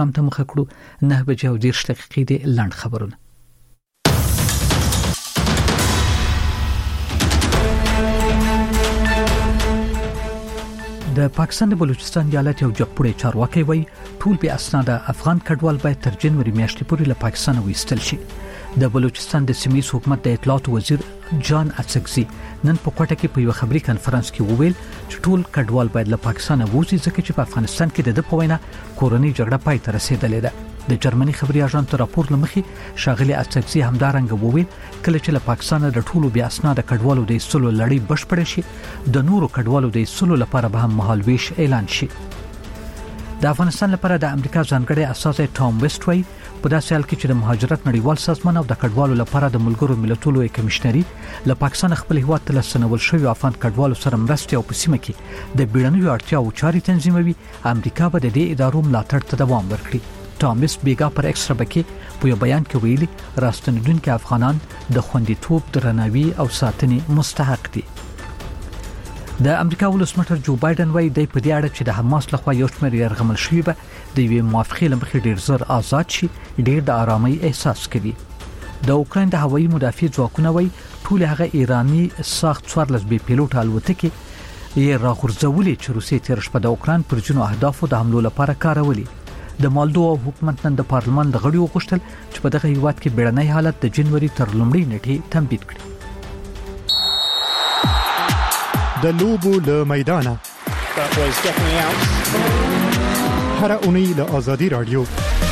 هم ته مخه کړو 9:30 د لاند خبرونه. د پاکستان د بلوچستان ایالت یو جګپوړی چارواکي وایي ټول به اسناد افغان کډوال باید تر جنوري میاشتې پورې له پاکستان وایستل شي. د بلوچستان د سیمې حکومت د اطلاعات وزیر جان اڅکزي نن په کوټه کې په یو خبري کانفرنس کې وویل چې ټول کډوال باید له پاکستان ووځي ځکه چې په افغانستان کې د پوینه کورنۍ جګړه پای ته رسیدلې ده. د جرمني خبري اژانس راپور لمخې شاغلي اڅکزي همدارنګ وویل کله چې له پاکستان د ټولو بیا اسناد کډوالو د ایستلو لړۍ بشپړ شي د نورو کډوالو د ایستلو لپاره به هم مهالويش اعلان شي. د افغانستان لپاره د امریکا ځانګړي اساسي ټام ویسټ وایي په داسې حال کې چې د مهاجرت نړیوال سازمان او د کډوالو لپاره د ملګرو ملتونو کمشنري له پاکستان خپل هیواد ته لسنول شوی افغان کډوالو سره مرسته او په سیمه کې د بیړنیو اړتیاو چاري تنظیموي، امریکا به د دې ادارو ملاتړ ته دوام ورکړي. ټامس بیګا پر ایکسترا بکی په یو بیان کې ویلي راستنیدونکو افغانان د خوندیتوب درناوي او ساتنې مستحق دي. د امریکا ولسمشر جو بایدن وایي د په دې اړه چې د حماس لخوا یو شمېر یرغمل شوی به د یوې موافقې لمخې ډیر زر آزاد شي، ډیر د آرامۍ احساس کوي. د اوکراین د هوایي مدافع ځواکونه وایي ټول هغه ایرانی ساخت 14 بي پیلوټ الوتکې یې راغورځولې چې روسیې تیر شپه د اوکراین پر ځینو اهدافو د حملو لپاره کارولې. د مالدووا حکومت نن د پارلمان د غړیو غوښتل چې په دغه هیواد کې بیړنی حالت د جنوري تر لومړۍ نیټې تمدید کړي. د لوبو له میدانه هر اونۍ له آزادي رادیو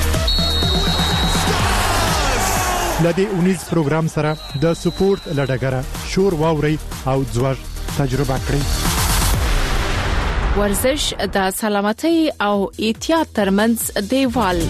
لدې اونیز پروګرام سره د سپورت لډګره شور واوري او ځوړ تجربه کړئ. ورزش د سلامتۍ او احتیاط ترمنځ دیوال.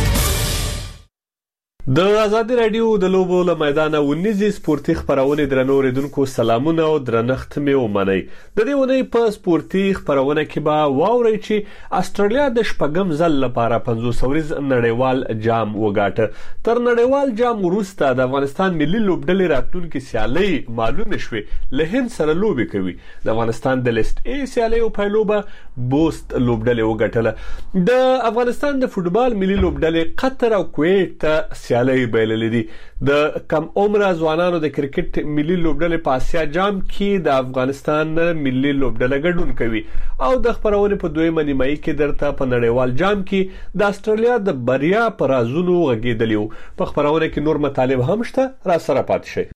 د آزادي رادیو د لوبو له میدانه ونیزي سپورتي خبرونه درنو ریدونکو سلامونه او درنښت مې ومنئ. د دې ونې په سپورتي خبرونه کې به واورئ چې استرالیا د شپږم ځل لپاره 500 ورځ نړیوال جام وګاټه. تر نړیوال جام وروسته د افغانستان ملي لوبډلې راتلونکي سیالي معلومه شوې له هند سره لوبي کوي. د افغانستان د لیست ای سیالي او پایلوبه بوست لوبډلې وګټله. د افغانستان د فوتبال ملي لوبډلې قطر او کویت ته سیالي بایللې دي. د کم عمره ځوانانو د کرکټ ملي لوبډلې په آسیا جام کې د افغانستان ملي لوبډله ګډون کوي او د خبرونې په دویمه نیمایي کې درته په نړیوال جام کې د استرالیا د بریا پر ازونو غږیدلی وو. په خبرونه کې نور مطالب هم شته، را سره پاتې شئ.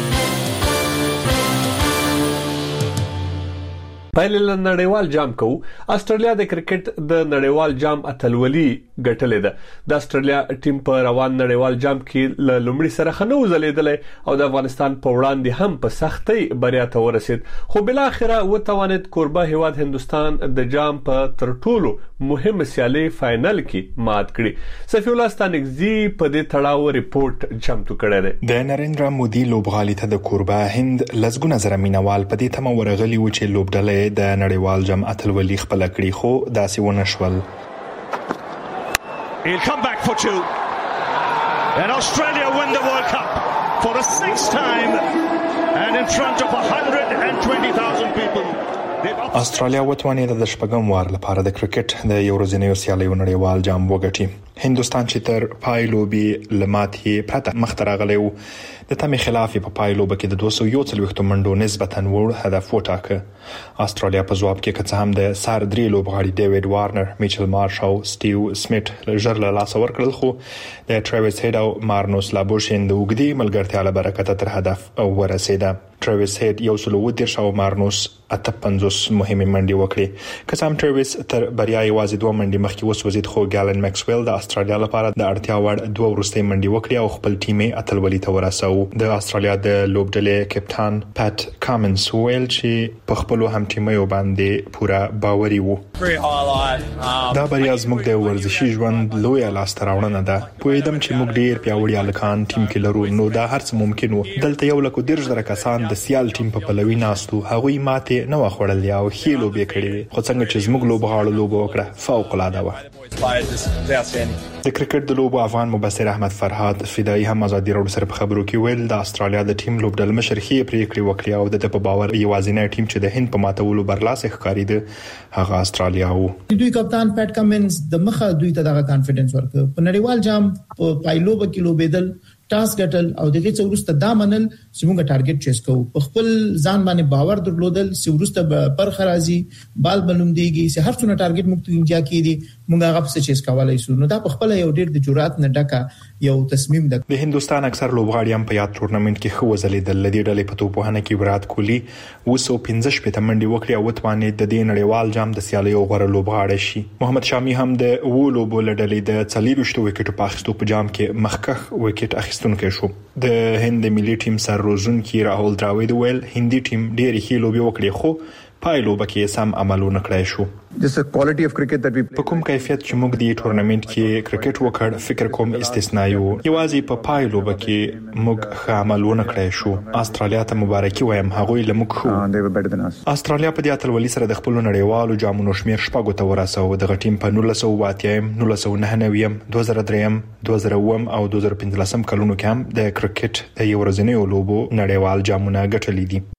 پایل نړیوال جام کو استرالیا د کرکټ د نړیوال جام اتلولي ګټلې ده. د استرالیا ټیم په روان نړیوال جام کې لومړی سره خنو زلیدلې او د افغانستان په وړاندې هم په سختۍ بریا ته ورسید، خو بل اخره وتوانید کوربه هیواد هندستان د جام په تر ټولو مهم سیالي فائنل کې مات کړي. سفی الله ستانګزي په دې تړاو ریپورت چمتو کړی دی. د نریندرا مودي لوبغالي ته د کوربه هند لزګونه زره مینوال په دې تمه ورغلي و چې لوبډلې د نړیوال جام اتلولي خپل کړي، خو داسې ونه شول. He'll come back for two. And Australia win the World Cup for the 6th time and in front of 120,000 people. استرالیا وتوانید د شپږم وار لپاره د کرکټ د یو ورځنیو سیالیو نړیوال جام وګټي. هندستان چې تر پایلوبي لماتې پرته مخته راغلی و، د تمې خلاف په پایلوبه کې د 240 منډو نسبتاً وړ هدف وټاکه. استرالیا په ځواب کې که هم د سار درې لوبغاړي ډیوډ وارنر، میچل مارش او سټیو سمیت ژر له لاسه ورکړل، خو د ټریویس هید او مارنوس لابوشین د وګړي ملګرتیا له برکته تر هدف ورسېده. ټریویس هید 130 او مارنوس 58 مهمه منډي وکړي. که هم ټریویس تر بریا یوازې 2 منډي مخکې وسوځید، خو ګالن میکسویل د استرالیا لپاره د اړتیا وړ 2 وروستۍ منډي وکړي او خپل ټیم یې اتلولي ته ورساو. د استرالیا د لوبډلې کپټان پټ کامنز ویل چې په خپل هم ټیمو باندې پوره باوري وو. دا بریا زموږ د ورزشي ژوند لوی لاسته راوړنه ده. پوهیدم چې موږ ډیر پیاوړي الکان ټیم کې لرو، نو دا هرڅ ممکن وو. دلته یو لکه 1.5 کسان د سیال ټیم په پلوي ناستو، هغوی ماته نه وخوړل او خېلو به کړی، خو څنګه چې زموږ لوبغاړو لوب وکړه فوق العاده و. د کرکټ د لوبو افغان مبصر احمد فرهاد فدایي هم ازادي راډیو سره په خبرو کې ویل د استرالیا د ټیم لوبډل مشر خي پریکړې وکړې او د په باور یوازینی ټیم چې د هند په ماتولو برلاسه ښکارېده هغه استرالیا وو. دوی کپتان پیټ کمنز د مخه دوی ته دغه کانفیډنس ورکړ په نړیوال جام په پایلوبه کې لوبېدل ټاس ګټل او دغه څو ورسته دا منل چې موږ ټارګټ چیس کوو په خپل ځان باندې باور درلودل چې ورسته پر خرازي بال بلوم دیږي چې هر څونه ټارګټ موږ ته انجا کیږي موږ هغه څه چیس کولای شو. نو دا په خپل یو ډېر د جرأت نه ډکه یو تصمیم ده. د هندستان اکثر لوبغاړي هم په یاد ټورنمنت کې خو ځلیدل لدی ډلې په توپوهنه کې وراټ کوهلی 215 منډي وکړي او توانې د دې نړیوال جام د سیالیو غوړه لوبغاړی شي. محمد شامی هم د لوبو لړلې د 40 وکټو په اخیستو په جام کې مخکخ وکټ اخیستونکی شو. د هند ملي ټیم سر روزونکي راهول دراوید ویل هندي ټیم ډېر ښه لوبي وکړي خو پایلوبه کې سم عملونه کړای شو. په کوم کیفیت چې موږ د ټورنمنت کې کرکټ وکړ فکر کوم استثنایی وو. یوازې په پایلوبه کې موږ ښه عملونه کړای شو. استرالیا ته مبارکي وایم هغوی لمک خو استرالیا په دې اتلولي سره د خپل نړیوالو جامونو شمیر شپږو ته ورساو. د غټیم په 1980 1999 2003 2000 او 2015 کلونو کې هم د کرکټ د یو ورځنیو لوبو نړیوال جامونه ګټلي دي.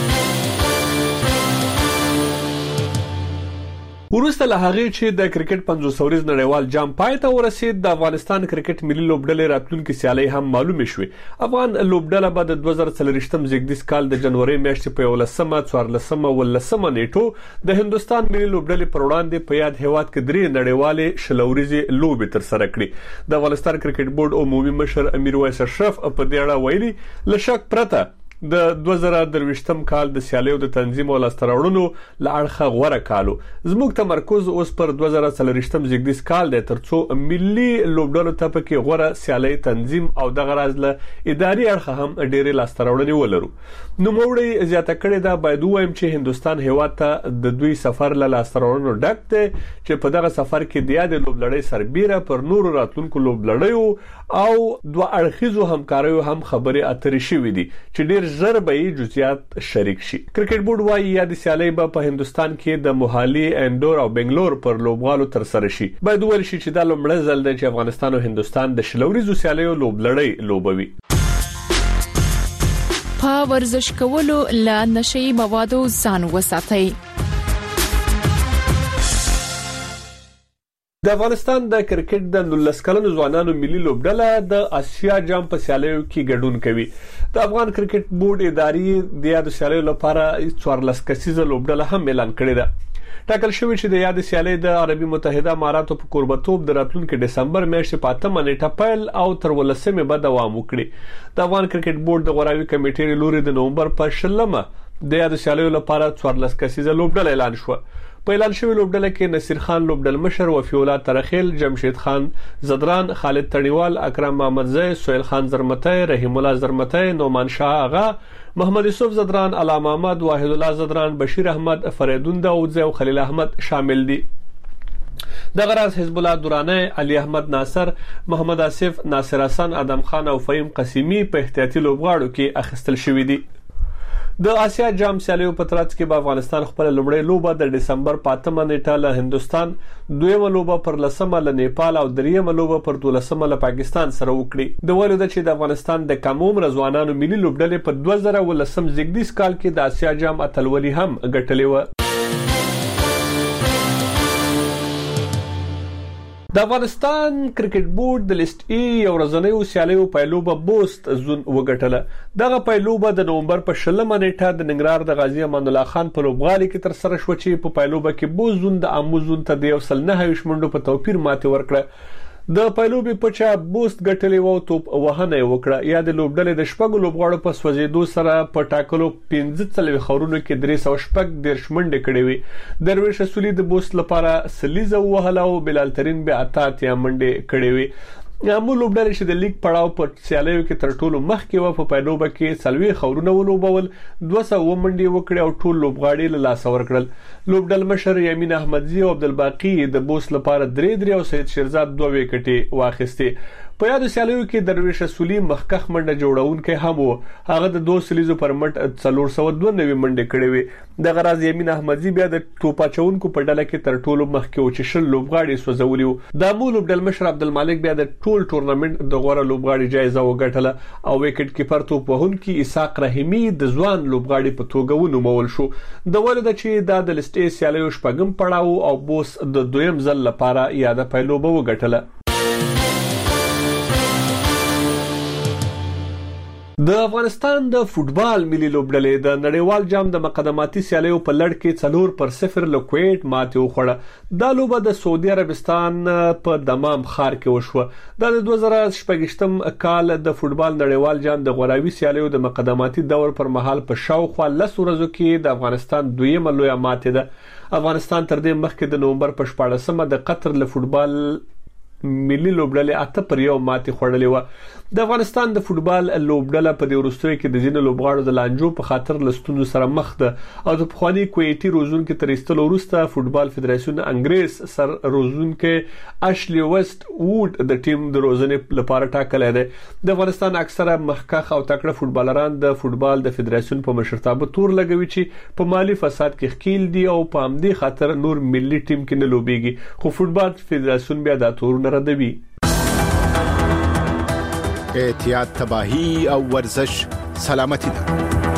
ورسته له هغه چې د کرکټ 500 ورځ نړیوال جام پای ته ورسید د افغانستان کرکټ ملي لوبډلې راتلونکي سیالي هم معلومه شوې. افغان لوبډله به د 2024م زیږدیز کال د جنوري میاشتې په 14 نیټو د هندستان ملي لوبډلې پر وړاندې په یاد هیواد کې درې نړیوالې شلوريزي لوبې تر سره کړې. د افغانستان کرکټ بورډ عمومي مشر امیر وایس اشرف په دې اړه ویلي لشک پرته د 2023م کال د سیالیو د تنظیم او لاستراوړنو لړخه غوړه کالو زموږ تمرکز اوس پر 2024م زیږدیز کال دی ترڅو ملي لوبډلو ته پکې غوړه سیالي تنظیم او د غراز له اداري اړخه هم ډېرې لاستراوړنې ولرو. نو موږ زیاته کړې دا باید وایم چې هندستان هیواد ته د دوی سفر له لاستراوړنو ډک دی چې په دغه سفر کې د یاد لوبلړۍ سربېره پر نورو راتلونکو لوبلړیو او دوه اړخیزو همکاریو هم خبرې اترې شوې دي چې ډېر ضربې جزئیات شریک شي. کرکټ بورډ وايي یاد سیالي په هندستان کې د موهالي اندور او بنگلور پر لوبغالو تر سره شي. باید ویل شي چې دا لومړی ځل دی چې افغانستان او هندستان د شلوريزو سیالیو لوبلړۍ لوبوي. په ورزش کولو له نشئی موادو ځان وساتئ. د افغانستان د کرکټ د 19 کلنو ځوانانو ملي لوبډله د اسیا جام په سیالیو کې ګډون کوي. د افغان کرکټ بورډ ادارې د یاد سیالیو لپاره 14 کسیزه لوبډله هم اعلان کړې ده. ټاکل شوی چې د یاد سیالي د عربي متحده اماراتو په قربتوب د راتلونکي ډسمبر میاشتې په 8 نیټه پیل او تر 18 به دوام وکړي. د افغان کرکټ بورډ د غوراوي کمیټې لوري د نومبر په 16مه د یاد سیالیو لپاره 14 کسیزه لوبډله اعلان شوه. په اعلان شوی لوبډله کې نصیر خان لوبډل مشر وفي الله ترخیل، جمشید خان زدران، خالد تڼیوال، اکرم محمدزی، سهیل خان زرمتی، رحیم الله زرمتی، نومان شاه آغا، محمد یوسف زدران، علامه احمد، واحد الله زدران، بشیر احمد، فریدون داودزی او خلیل احمد شامل دي. د غراز حزب الله دورانه، علي احمد ناصر، محمد آصف، ناصر حسن، ادم خان او فهیم قسیمی په احتیاطي لوبغاړو کې اخیستل شوی دي. د آسیا جام سیالیو په ترڅ کې به افغانستان خپل لومړی لوبه د ډسمبر 8 نیټه له هندستان، دویمه لوبه پر 10 له نیپال او دریمه لوبه پر 12 له پاکستان سره وکړي. د ویلو د چې د افغانستان د کم عمر ځوانانو ملي لوبډلې په 2019 زیږدیز کال کې د آسیا جام اتلولي هم ګټلې و. د افغانستان کرکټ بورډ د لیست ای یو ورځنیو سیالیو پایلوبه بوست زون وګټله. دغه پایلوبه د نومبر په 16 نیټه د ننګرهار د غازی امان الله خان په لوبغالي کې تر سره شو چې په پایلوبه کې بوست زون د امو زون ته د 109 منډو په توپیر ماته ورکړه. د پایلوبې په چا بوست ګټلې وو توپ وهنه وکړه. یا د لوبډلې د شپږ لوبغاړو په سوځېدو سره په ټاکلو 15 خورونو کې 310 منډې کړې وي. درویش اصولي د بوست لپاره سلیزه وهله او بلال ترين به 88 منډې کړې وي. امو لوبډلې چې د لیګ پړاو په سیالیو کې تر ټولو مخکې و په پایلوبه کې 40 خورونه ولوبول، 200 منډې وکړې او ټول لوبغاړي له لاس ورکړل. لوبډل مشر یمین احمدزی او عبدالباقی د بوست لپاره 3 او سید شیرزاد 2 وکټې واخیستې. په یاد سیالیو کې درویش رسولي مخکخ منډه جوړونکې هم وو. هغه د 2 سلیزو پر مټ 492 منډه کړې وې. د غراز یمین احمدزي بیا د ټوپاچونکو په ډله کې تر ټولو مخکې و چې شل لوبغاړي سوځولي وو. د امول عبدالمشر عبدالمالک بیا د ټول ټورنمنت د غوړه لوبغاړي جایزه وګټله او وکټ کیپر توپ وهونکي اسحاق رحیمي د ځوان لوبغاړي په توګه ونومول شو. د ولدا چې د لیستې سیالیو شپږم پړاو او بوس د دویم ځل لپاره یاده پایلوبه وګټله. د افغانستان د فوتبال ملي لوبډلې د نړیوال جام د مقدماتي سیالیو په لړ کې 4-0 له کویت ماته وخوړه. دا لوبه د سعودي عربستان په دمام ښار کې وشوه. د 2018 کال د فوتبال نړیوال جام د غوراوي سیالیو د مقدماتي دور پر مهال په شاوخوا 10 ورځو کې د افغانستان دویمه لویه ماته ده. افغانستان تر دې مخکې د نومبر په 14مه د قطر له فوتبال ملي لوبډلې 8-1 ماتې خوړلې و. د افغانستان د فوتبال لوبډله په دې وروستیو کې د ځینو لوبغاړو د لانجو په خاطر لستونو سره مخ ده او د پخوانی کویتي روزونکو تر ایستلو وروسته فوتبال فدراسیون انګریز سر روزونکو اشلی وست ووډ د ټیم د روزنې لپاره ټاکلی دی. د افغانستان اکثره مخکخ او تکړه فوتبالران د فوتبال د فدراسیون په مشرتابه تور لګوي چې په مالی فساد کې ښکیل دي او په همدې خاطر نور ملي ټیم کې نه لوبيږي. خو فوتبال فدراسیون بیا دا تورونه ردوي. احتیاط تباہی او ورزش سلامتی ده.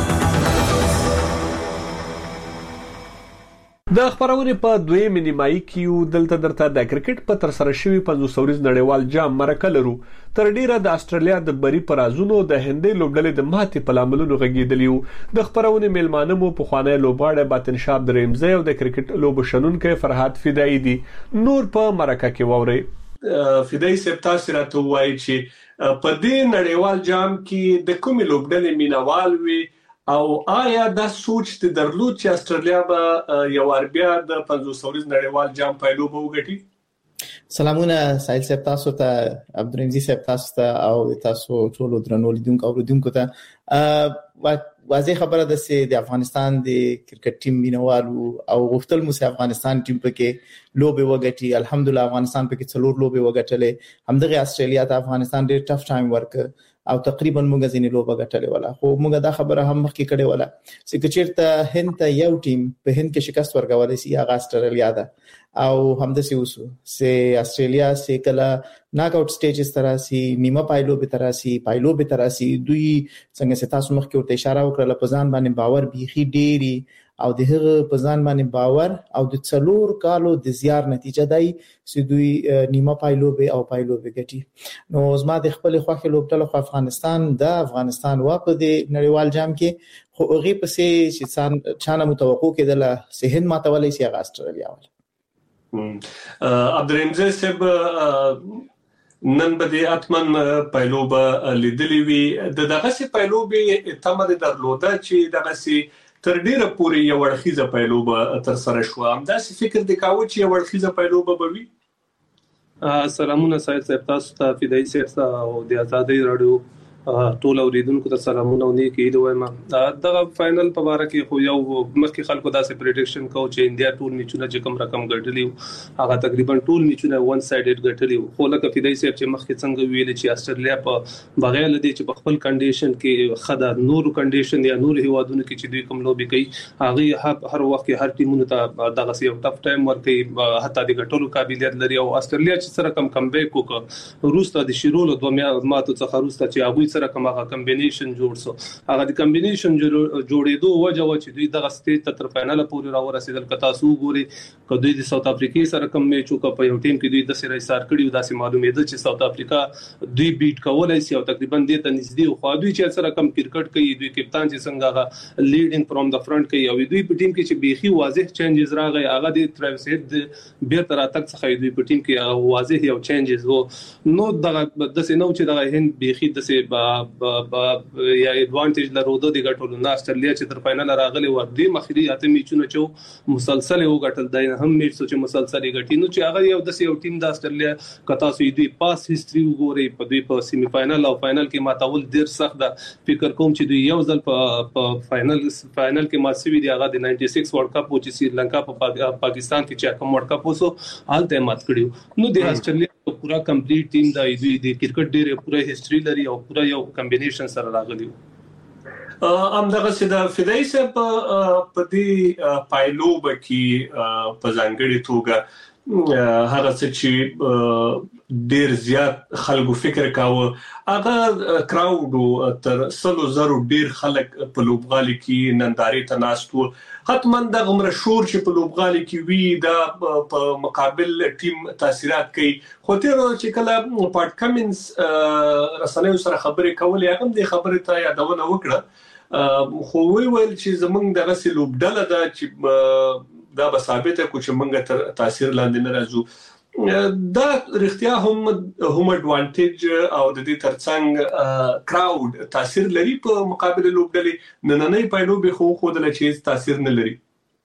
د خبرونه په دویمه نیمایي کې دلته درته د کرکټ په تر سره شوی 500 ورځ نړیوال جام مرکه لرو. تر ډیره د استرالیا د بری پرازونو د هندۍ لوبډلې د ماتې په لاملونو غږیدلیو. د خبرونه میلمانه مو په خوانه لوبغاړي باطن شاب درېمزه او د کرکټ لوبشنونکو فرحات فدایي دي. نور په مرکه کې ووري. فدایي سپتا سره ته وایي چې په دې نړیوال جام کې د کومې لوبډلې مینوال وي او آیا دا سوچ ته درلود چې استرالیا به یو اربیا د 500 ورځ نړیوال جام پایلوبه وګټي؟ سلامونه سایل صاحب تاسو ته، عبدالرحیم صاحب تاسو ته او تاسو ټول درنو لیدونکو او اوریدونکو ته واضح خبره ده چې د افغانستان د کرکټ ټیم مینوالو او غوښتل مو چې افغانستان ټیم پکې لوبه وګټي. الحمدلله افغانستان پکې 4 لوبه وګټلې. همدغه استرالیا ته افغانستان ډېر ټف ټایم ورک او تقریبا موږ ځینې لوبه ګټلې ولا. خو موږ دا خبره هم مخکې کړې ولا چې چیرته هند ته یو ټیم په هند کې شکست ورکولای شي هغه استرالیا ده او همداسې وسو چې استرالیا سې کله ناک آوټ سټیجز تراسي نیمه پایلوبه تراسي دوی څنګه چې تاسو مخکې ورته اشاره وکړه په ځان باندې باور بيخي ډيري او دغه په ځان باندې باور او د 4 کالو د زیار نتیجه دی چې دوی نیمه پایلوبه او پایلوبه ګټي. نو زما د خپل خوخه لوبټل خو افغانستان واپس د نړیوال جام کې خو هغه پسې چې چانه متوقع کېدله چې هند ماتولای شي هغه استرالیا ولا. عبدالرحیم صاحب نن به د اتمن پایلوبه لیدلې وي. دغه سي پایلوبه تمه درلوده چې دغه سي تر ډیره پورې یو ورخیزه پایلوبه تر سره شو. همدا سي فکر د کاوه چې یو ورخیزه پایلوبه به وي. سلامونه سایل صاحب تاسو ته، فدایي صاحب او د آزادۍ رادیو ټول اوریدونکو ته سلامونه او نیکی د وایم. دغه فائنل په اړه کې خو یو مخکې خلکو داسې پریډکشن کوي چې انډیا ټول میچونه چې کوم رقم ګټلی هغه تقریبا ټول میچونه ون سایډډ ګټلی. خو لکه فدایي صاحب چې مخکې څنګه ویل چې استرالیا په بغیر لدی چې په خپل کنډیشن کې خدا نور کنډیشن یا نور هیوادونو کې چې دوی کوم لوبي کوي هغه هر وخت هر ټیمونو ته دغه یو ټف ټایم ورکوي حتی د ګټلو قابلیت لري. او استرالیا چې سره کم بیک وکړ روسته د شیرولو دوه ماتو څخه روسته چې هغه سره کوم کمبینیشن جوړ سو هغه د کمبینیشن جوړېدو وجه و چې دوی دغه سټیج تر فائنل پورې راورسېدل. کتا سو ګوري که دوی د ساوث افریقا سره کم میچ وکړ په یو ټیم کې دوی د سره ایثار کړیو داسې معلومه ده چې ساوث افریقا دوی بیټ کولای شي او تقریبا دې ته نږدې خو دوی چې سره کم کرکټ کوي دوی کپتان چې څنګه لیډینګ فرام د فرنٹ کوي او دوی په ټیم کې چې بيخي واضح چینجز راغی هغه د ټریویس هید بیر تر اتک څخه دوی په ټیم کې واضح یو چینجز وو. نو دغه د سينو چې دغه هند بيخي د سه یا ایڈوانټیج لرودو د ګټلو نه استرالیا چې تر فائنل راغلی و د مخري اته میچونه چې مسلسل یو ګټل دای هم میچ چې مسلسل غټي نو چې هغه یو د یو ټیم د استرالیا کتا سو دوی پاس هیستوري وګوري په دوی په سیمی فائنل او فائنل کې ماتول ډیر سخت ده. فکر کوم چې دوی یو ځل په فائنل کې ماسوي دی هغه د 96 ورلد کپ چې سریلانکا په پاکستان کې چې کوم ورلد کپ وسو حالت مات کړیو. نو د استرالیا پورا کمپلیټ ټیم د کرکټ ډېر پورا هیستوري لري او پورا یو کمبینیشن سره راغلی دغه سیده فدای صاحب په دې پایلوب کې په ځانګړي توګه هغه چې ډیر زیات خلکو فکر کاوه هغه کراود تر 100,000 ډیر خلک په لوبغالي کې ننداري ته ناستو حتما د غمر شور چې په لوبغالي کې وی دا په مقابل ټیم تاثیرات کوي خو تیر چې کله پات کمنز رسنیو سره خبرې کولې هغه د خبرې ته یادونه وکړه خو ویل چې زمونږ دغه سلوب ډله دا چې دا به ثابته کو چې موږ تر تاثیر لاندې نه راځو دا رښتیا هم اډوانټیج او د دې ترڅنګ کراود تاثیر لري په مقابل لوبډلې نننۍ پایلوبې خو د لچې تاثیر نه لري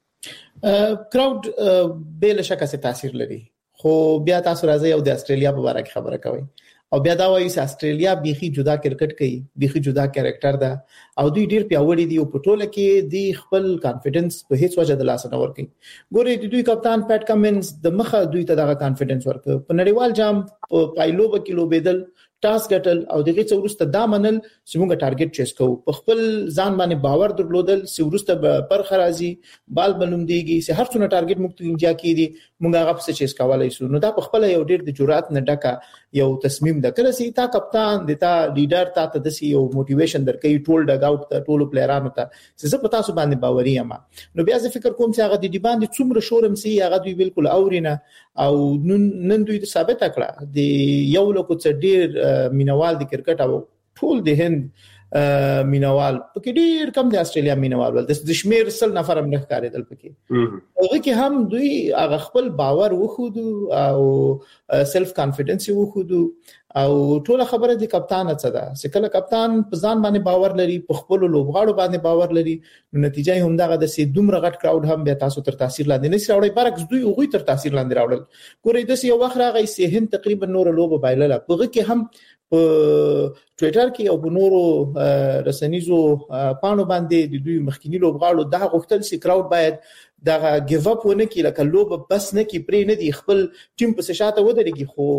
کراود بل شکه څه تاثیر لري خو بیا تاسو راځي او د استرالیا په اړه خبره کوي او بیا دا وایي چې استرالیا بيخي جدا کرکټ کوي بيخي جدا کریکټر ده او دوی ډیر پیاوړي دي او په ټوله کې دی خپل کانفیډنس په هیڅ وجه د لاس نه ورکي ګوري دوی کپتان پټ کمنز د مخه دوی ته دا کانفیډنس ورک په نړیوال جام په پایلوب کې لوبېدل ټاس ګټل او دغه څو ورسته دا منل چې موږ ټارګټ چیس کوو په خپل ځان باندې باور درلودل چې ورسته پر خرازي بال بلوم دیږي چې هر څونه ټارګټ موږ ته انجا کیدی موږ هغه څه چیس کولای شو نو دا په خپل یو ډیر د جرأت نه ډکه یو تصمیم د کړی چې تا کپتان د تا لیډر تا ته د یو موټیویشن درکې ټول ډګ اوټ ته ټول پلیرانو ته چې زه په تاسو باندې باوري یم نو بیا زه فکر کوم چې هغه د دې باندې څومره شورم سي هغه دوی بالکل اورینه او نن دوی ثابت کړه د یو لکه څ ډیر مینوال د کرکټ او ټول د هند مینوال پکې ډیر کم د استرالیا مینوال ول د شمیر سل نفر هم نه ښکارېدل پکې هغه کې هم دوی هغه خپل باور وخود او سلف کانفیډنس وخود او ټول خبره د کپتان څه ده چې کله کپتان په ځان باندې باور لري په خپل لوبغاړو باندې باور لري نو نتیجه هم دغه د سي دومره غټ کراود هم به تاسو تر تاثیر لاندې نه راوړي برعکس دوی هغه تر تاثیر لاندې راوړل ګورې د یو وخت راغی سي هند تقریبا نور لوب بایلله په کې هم په ټوئیټر کې او په نورو رسنیزو پاڼو باندې د دوی مخکینی لوبغاړو د غوښتل سي کراود باید دا ګیو اپ ونه کی لکه لوب بس نه کی پرې نه دی خپل ټیم په شاته ودرېږي خو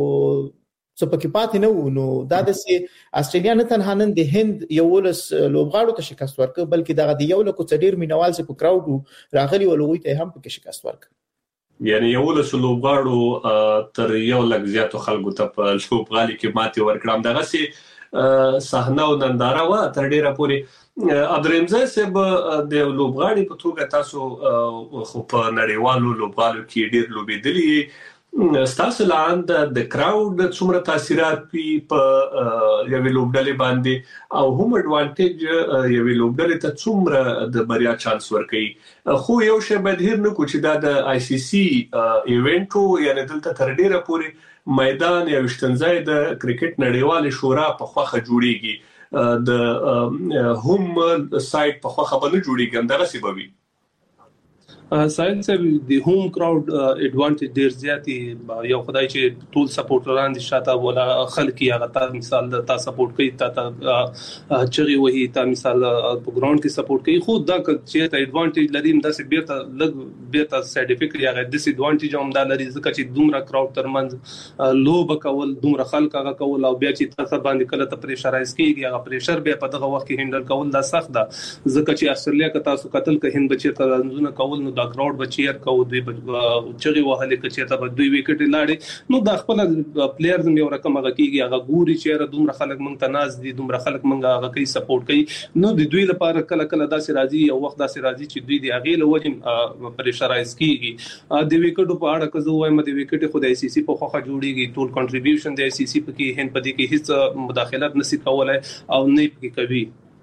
سپکې پاتې نه نو دا د استرالیا نه تنها نن د هند یو ولس لوبغاړو ته شکست ورک بلکې دا د یو لکه څډیر مینوال سي په کراود راغلي ولوي ته هم په شکست ورک یعنی یو له لوبغاړو تر یو لږ زیاتو خلکو ته په لوبغالي کې ماتي ورکړم دغه سي صحنه او ننداره وا تر ډیره پوري عبدالرحمن صاحب د لوبغاړي په توګه تاسو خو په نړیوالو لوبغالو کې ډیر لوبېدلي ستاسو لاندې د کراود څومره تاثیرات په یو لوبډلې باندې او هم اډوانټیج یو لوبډلې ته څومره د بریا چانس ورکړي خو یو شی باید هیر نه کو چې دا د آی سی سی ایونټو یعنی دلته تر ډیره پوري میدان یو شتنځای د کرکټ نړیوال شورا په خوخه جوړیږي د هم سایت په خوخه باندې جوړیږي دغه سببي ساينس د هوم کراود اډوانټیج ډیر زیاتی یو خدای چې ټول سپورټران دي شاته ولا خلک هغه تا مثال تا سپورټ کوي تا چغي وਹੀ تا مثال په ګراوند کې سپورټ کوي خو دا چې ته اډوانټیج لري دا سه بیرته لګ بیرته سرټیفیکټ یا د سه اډوانټیج هم دا لري ځکه چې دومره کراود ترمنځ لوب کول دومره خلک هغه کول او بیا چې تاسو باندې کله ته پریشرایز کیږي هغه پریشر به په دغه وخت کې هندل کول دا سخت ده ځکه چې استرالیا کې تاسو قتل کې هند بچی ته رنځونه کول نو دا کراود بچیر کو دوی چغي وهله کچې ته دوی وکټ لاړي نو د خپل پلیئرز یو رقم هغه کیږي هغه ګوري چې دومره خلک مونږ ته ناز دي دومره خلک مونږ هغه کوي سپورټ کوي نو د دوی لپاره کله کله داسې راځي او وخت داسې راځي چې دوی د هغه لوجن پریشرایز کیږي د وکټو په اړه کزو وایم د وکټ خو د ای سی سی په خوخه جوړیږي ټول کنټریبیوشن د ای سی سی په کې هند په دې کې هیڅ مداخلت نشي کولای او نه پکې کوي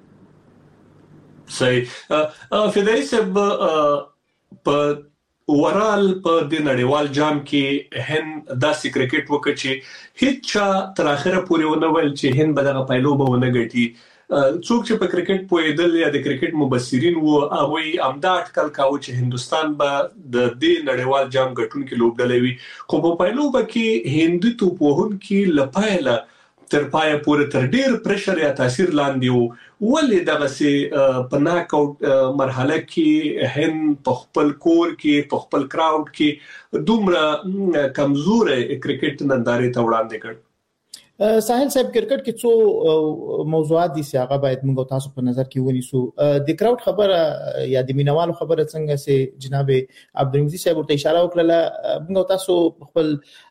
صحیح فدای صاحب په ورال په د نړیوال جام کې هند داسې کرکټ وکړي چې هیڅ تر اخره پورې ونه ویل چې هند به دغه پایلوبه ونه ګټي څوک چې په کرکټ پوهیدل یا د کرکټ مبصرین وو هغه امدا اټکل کاوه چې هندستان به د دې نړیوال جام ګټونکو لوبډلې وي خو په پایلوبه کې هند ته په هون کې لپایله تر پای پورې تر ډیر پریشر یا تاثیر لاندې ولې دغه سي په ناک اوټ مرحله کې هند په خپل کور کې په خپل کراوډ کې دومره کمزور کرکټ ننداري ته وړاندې کړ. ساحل صاحب کرکټ کې څو موضوعات دي چې هغه باید موږ تاسو په نظر کې ونیسو. د کراوډ خبره یا د مینوالو خبره څنګه سي جناب عبدالمجید صاحب ورته اشاره وکړه. موږ تاسو خپل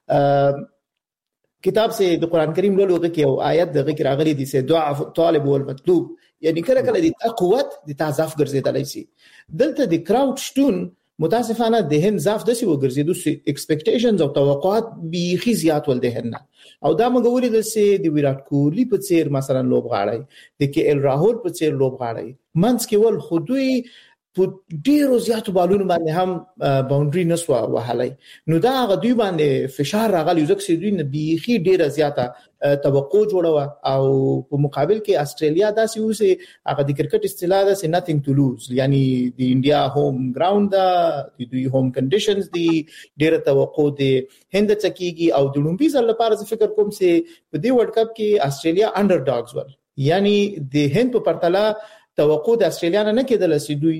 کتاب سے د قران کریم لولو کې او آیت دغه کې راغلي دي چې دعاء طالب والمطلوب، یعنی کله کله د قوت د تعذف ګرځیدلای شي. دلته د کراوډ شتون متاسفانه د هند ضعف د سی وګرځیدو چې ایکسپیکټیشنز او توقعات بیخي زیات ول د هند او دا موږ ولې د سي د ویرات کوهلی په څیر مثلا لوبغاړی د کې ال راهول په څیر لوبغاړی منځ کې ول خودوی په ډیرو زیاتو بالونو باندې هم باونډري نسوا وهلای، نو دا غوډي باندې فشار راغلی ځکه دوی نه بیخي ډیره زیاته توقع جوړه او په مقابل کې استرالیا داسې اوسه هغه د کرکټ اصطلاح ده سي nothing to lose، یعنی د انډیا هوم ګراوند دا د دوی هوم کنډیشنز دي ډیره توقع دي هند چکیږي او د لومبي ځل لپاره زه فکر کوم سي په دې ورلد کپ کې استرالیا انډر ډاګز ول، یعنی د هند په پرتله توقع د استرالیا نه کېدل چې دوی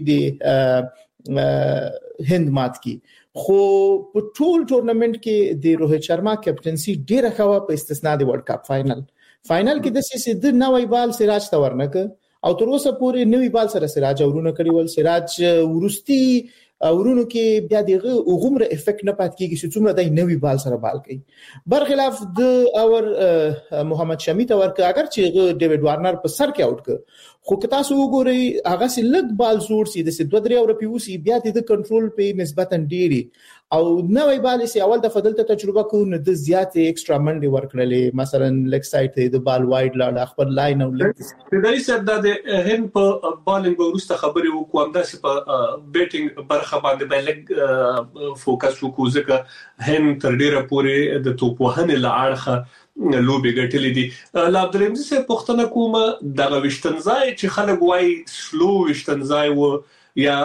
د هند مات کی. خو په ټول ټورنمنت کې د روهیت شرما کپټنسي ډیره ښه په استثناء د ورلد کپ فائنل کې د سي د نوې بال سراج تورنک او تر اوسه پورې نوې بال سره سراج اورونه کړی ول. سراج ورستی اورونو کې بیا دغه غومره افیکټ نه پات کیږي چې څومره د نوې بال سره بال کوي، برخلاف د اور محمد شمی ته ورکه اگر چې ډیوډ وارنر په سر کې آوټ ک خو که تاسو وګورئ هغه سي لګ بال زور سي د 2-3 اور په وسی بیا د کنټرول په نسبتا ډيري او نوې بال سي اول د فضل ته تجربه کو نه د زیات ایکسترا منډي ورکړلې، مثلا لیګ سایډ ته د بال وایډ لاړ خپل لاین او لیګ د دې سره د هند په بالینګ ورسته خبرې وکوم داسې په بیټینګ برخه باندې بلګ فوکس وکړو ځکه هند تر ډیره پورې د توپ وهنې لاړخه لوبي ګټلې دي. لا عبدالمجید صاحب پښتنه کومه دغه وشتنځای چې خلک وایي سلو وشتنځای و یا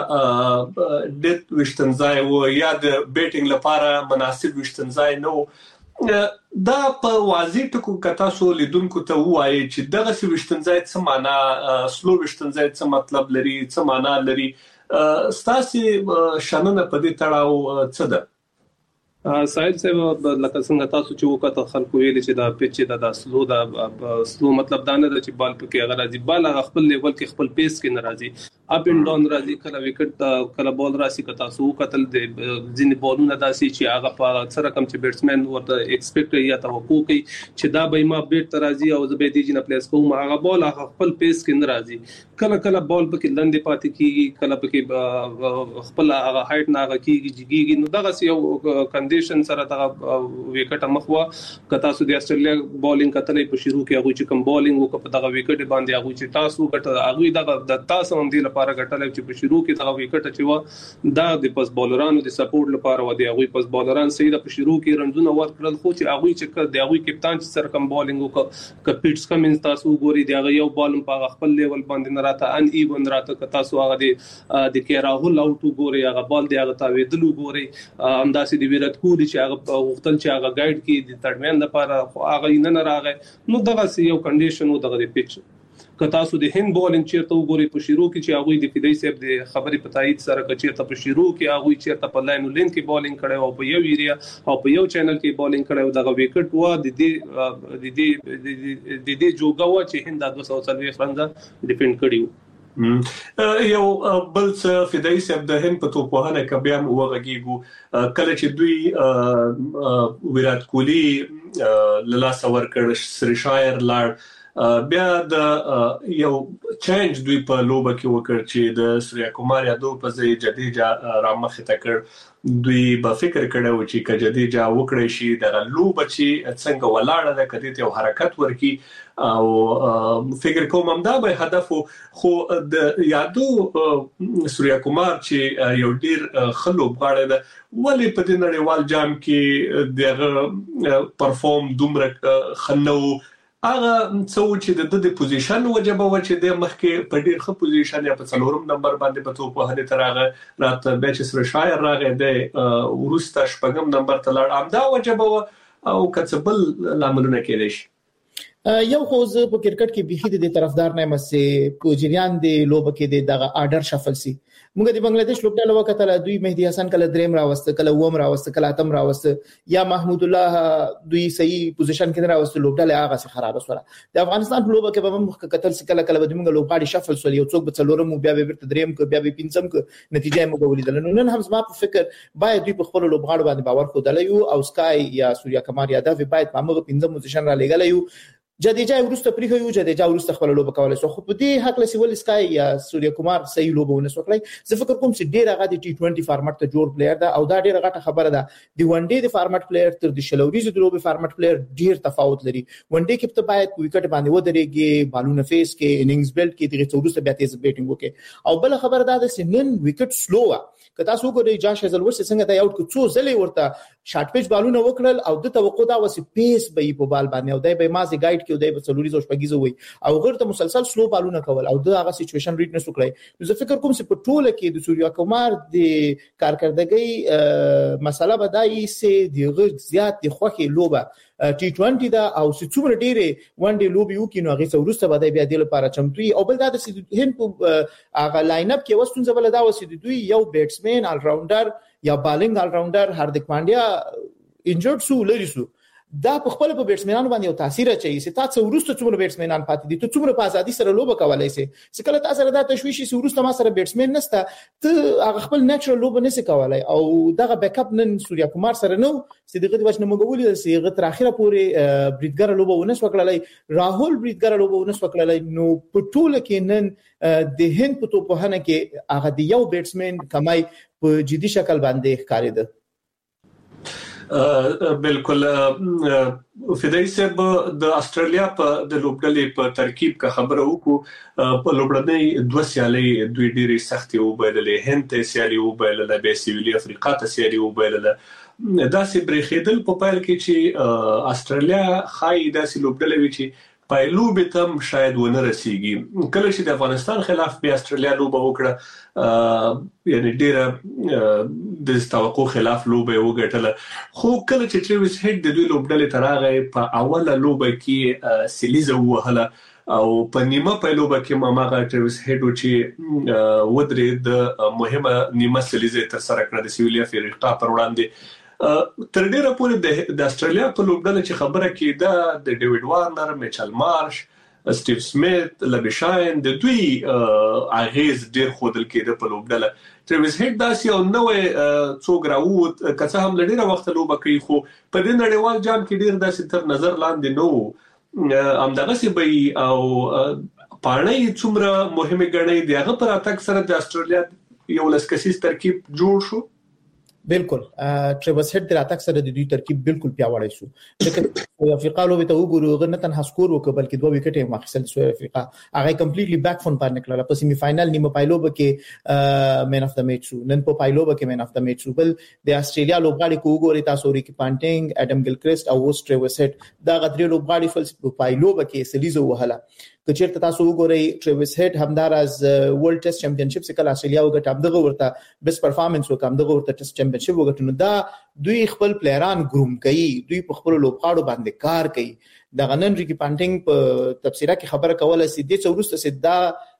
ډیت وشتنځای و یا د بیټینګ لپاره مناسب وشتنځای نو دا په واضح ټکو کتا سو لیدونکو ته وایي چې دغه سی وشتنځای څه معنا سلو وشتنځای څه مطلب لري څه معنا لري ستاسي شننه په دې تړاو څه ده؟ سایل صاحب لکه څنګه تاسو چې وکړه خلکو ویل چې دا پیچ دا سلو مطلب دا نه چې بال پکې هغه راځي بال هغه خپل لیول کې خپل پیس کې ناراضي اپ اند ډاون راځي کله وکټ کله بال راسي کته تاسو قتل د ځینې بالونه داسي چې هغه په اکثر کم چې بیټسمن ورته ایکسپیکټ یا توقع کوي چې دا به ما بیٹ ترازي او زبې دي جن پلیس کوم هغه بال هغه خپل پیس کې ناراضي کله بال پکې لندې پاتې کیږي کله پکې خپل هغه هایټ نه هغه کیږي نو دغه یو کنډیشن سره دا وکټ مخوا کتا سو د استرالیا بالینګ کتلې په شروع کې هغه چې کوم بالینګ وکړه په دغه وکټ باندې هغه چې تاسو ګټه هغه د تاسو هم دی لپاره ګټلې چې په شروع کې دغه وکټ چې و دا د پس بالرانو د سپورټ لپاره و دی هغه پس بالران سید په شروع کې رنزونه ورکړل خو چې هغه چې د هغه کپتان چې سره کوم بالینګ وکړه کپټس کمنز تاسو ګوري دی هغه یو بال په خپل لیول باندې نه راته ان ایون راته تاسو هغه د کې راهول اوټ ګوري هغه بال دی هغه تاویدلو ګوري همداسې دی ویرات کوهلی چې هغه وختل چې هغه گایډ کې د تړمن لپاره هغه نه راغی نو دغه یو کنډیشن و دغه پیچ کتا سو د هند بولینګ چیرته وګوري په شروع کې چې هغه د فدای صاحب د خبرې پتاید سره کچیرته په شروع کې هغه چیرته په لاین لین کې بولینګ کړي او په یو ایریا او په یو چینل کې بولینګ کړي دغه وکټ و د دې جوګه و چې هند د 240 رنز ډیفند کړي یو بل څه فدای صاحب د هند په توپوهنه کې بیا وغږیږو کله چې دوی ویرات کوهلی لاس ورکړ سریشایر لاړ بیا د یو چینج دوی په لوبه کې وکړ چې د سوریا کومار یادو په ځای جدیجا رامخه تکړ دوی په فکر کړو چې کجدیجا وکړي شي د لوبه چې څنګه ولاړه ده کدي ته حرکت ورکی او فکر کوم هم دا به هدف خو د یادو سوریا کومار چې یو ډیر خلوب غاړه ده ولې په دې نړیوال جام کې دغه پرفورم دومره خنو هغه څو چې د پوزیشن وجبه و چې د مخکې په ډیر ښه پوزیشن یا په څلورم نمبر باندې په توپ وهنه ترغه راته بیچ سره شایر راغی د ورسته شپږم نمبر ته لاړ امدا وجبه او کڅبل لاملونه کېدې شي یو خو زه په کرکټ کې بيخي د طرفدار نه مې په جریان دی لوبه کې دغه آرډر شفل سي موږ د بنگلاديش لوبډاله وکړه دوی مهدي حسن کله دریم راوسته کله ووم راوسته کله اتم راوسته یا محمود الله دوی صحیح پوزیشن کې راوسته لوبډاله هغه څه خراب وسوله د افغانستان په لوبه کې به موږ کتل کله کله به موږ لوبغاړي شفل سول یو څوک به څلورم بیا به ورته دریم کو بیا به پنځم کو نتیجه موږ ولیدل نن هم زما په فکر باید دوی په خپل لوبغاړو باندې باور خو دلایو او سکای یا سوریا کمار یادو باید په موږ پنځم پوزیشن را لګلایو جديجا ورسته پریخو یو جديجا ورسته خپل لوبه کولای سو خو په دې حق لسی ول سکای یا سوریا کمار صحیح لوبه ونه سوکړي زه فکر کوم چې ډیر هغه د ټي 20 فارمټ ته جوړ پلیئر دا او دا ډیر غټه خبره ده د ون ډے د فارمټ پلیئر تر د شلوري د لوبه فارمټ پلیئر ډیر تفاوت لري ون ډے کې ته باید وکټ باندې ودرېږي بالونه فیس کې اننګز بیلټ کې دغه ورسته بیا تیز بیټینګ وکي او بل خبره ده چې نن وکټ سلو که تاسو وګورئ جاش هزلوورس څنګه دا یو څو ځلې ورته شارټ پیچ بالونه وکړل او د توقع دا وسی پیس به په بال باندې او دای به مازی گایډ کې او دای به څلوري زو شپږیزه وي او غیر ته مسلسل سلو بالونه کول او د هغه سچويشن ریډ نسو کړی زه فکر کوم چې په ټوله کې د سوریا کمار د کارکردګۍ مسله بدایي سي دغه زیات د خوخي لوبه ټي 20 دا او څومره ډیره ون ډے لوبي وکي نو هغه ورسته بده بیا د لپاره چمتوي او بل دا د هند په هغه لاین اپ کې وستون زبل دا وسید دوی یو بیټسمن آل راونډر یا بالینګ آل راونډر هاردیک پانډیا انجرډ سو لري سو دا په خپل په بیټسمنانو باندې یو تاثیر اچي چې تاسو ورسته څومره بیټسمنان پاتې دي ته څومره په ازادي سره لوبه کولای شي چې کله تاسو سره دا تشويشي چې ورسته ما سره بیټسمن نشته ته هغه خپل نیچرل لوبه نشي کولای او دغه بیک اپ نن سوریا کمار سره نو چې دغه د وښنه مګولي چې هغه تر اخره پورې بریډګر لوبه ونس وکړلای راهول بریډګر لوبه ونس وکړلای نو په ټوله کې نن د هند په توپخانه کې هغه د یو بیټسمن کمای په جدي شکل باندې ښکارېده بالکل فدای صاحب د استرالیا په د لوبډلې په ترکیب کا خبره وکړو په لوبډلې دوه سیالي دوی ډېری سختي وبایللې هند ته سیالي وبایلله به سویلي افریقا ته سیالي وبایلله دا سي برېخیدل په پایل کې چې استرالیا خای داسې لوبډلې وی چې پایلو به تم شاید ونه رسیږي کله چې د افغانستان خلاف به استرالیا لوبه وکړه یعنی ډیره د توقع خلاف لوبه وګټله خو کله چې ټریویس هډ د دوی لوبډلې ترغه په اوله لوبه کې سلیزه وهله او په نیمه پایلوبه کې ماغه ټریویس هډ چې ودرې د مهمه نیمه سلیزه تر سره کړه د سویلي افریقا پر وړاندې تر ډیره پورې د استرالیا په لوبډله چې خبره کیده د ډیوډ وارنر میچل مارش سټیو سمیت لبشاین د دوی اغیز ډیر خودل کېده په لوبډله ټریویس هډ داسې او نوې څوک راووت کڅه هم لډیره وخت لوبه کوي خو په دې نړیوال جام کې ډیر داسې تر نظر لاندې نو همدغه سی بي او پاڼې څومره مهمه ګڼي دی هغه پر اتک سره د استرالیا یو لسکسیس ترکیب جوړ شو بالکل ټریویس هډ د راتک سره د دوی ترکیب بالکل پیاوړی شو چې افریقا لوبه ته وګورو غو نه تنها سکور وکړ بلکې دوه وکټ یې مخکې سو افریقا هغه کمپلیټلی بیک فون باندې کړل په سیمی فائنل نیمه پایلوبه کې مین اف د میچ شو نن په پایلوبه کې مین اف د میچ شو بل د استرالیا لوبغاړي کو وګوري تاسو ریکی پانټینګ اډم ګلکرست او ټریویس هډ دا غدري لوبغاړي فل په پایلوبه کې سلیزو وهله کچېرته تاسو وګورئ ټریویس هډ همدار از ورلد ټیسټ چمپionship څخه کله استرالیا وګټه همدغه ورته بیسټ پرفارمنس وکړ همدغه ورته ټیسټ چمپionship وګټنو دا دوی خپل پلیران ګروم کوي دوی په خپل لوبغاړو باندې کار کوي د غنن ریکی پانټینګ په تفسیره کې خبره کوله چې د څورسته سدا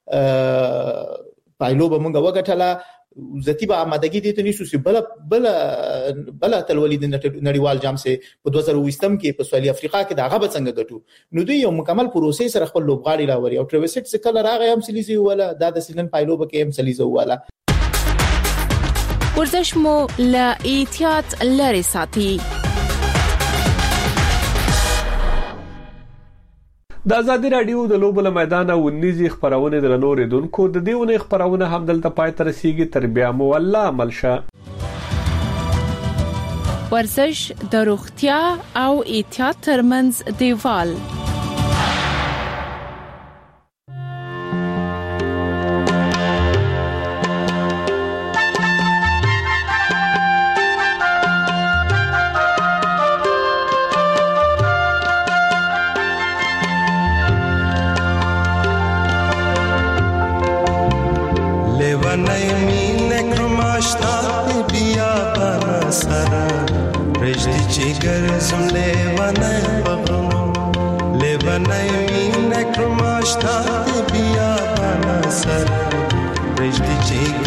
پایلوبه موږ وګټله ذاتی به آمادګي دي ته نشو چې بل تلولي د نړیوال جام سه په 2020م کې په سویلي افریقا کې داغه بڅنګ غټو نو دوی یو مکمل پروسې سره خپل لوبغاړي راوړي او ټریویس هډ څخه کله راغی هم سلیزي ولا د سنن پایلوبه کې هم سلیزي ولا ورزش مو لا احتیاط لري ساتي د ازادي رادیو د لوبل میدان او نيزي خبرونه د نورې دونکو د دیونه خبرونه هم دلته پای تر رسیدي تر بیا مو الله ملشه ورزش د روغتیا او احتیاط ترمنځ دیوال Ger zum levane pagno le بنای مینک رو ماشتات بیا بالا سر رشتی چی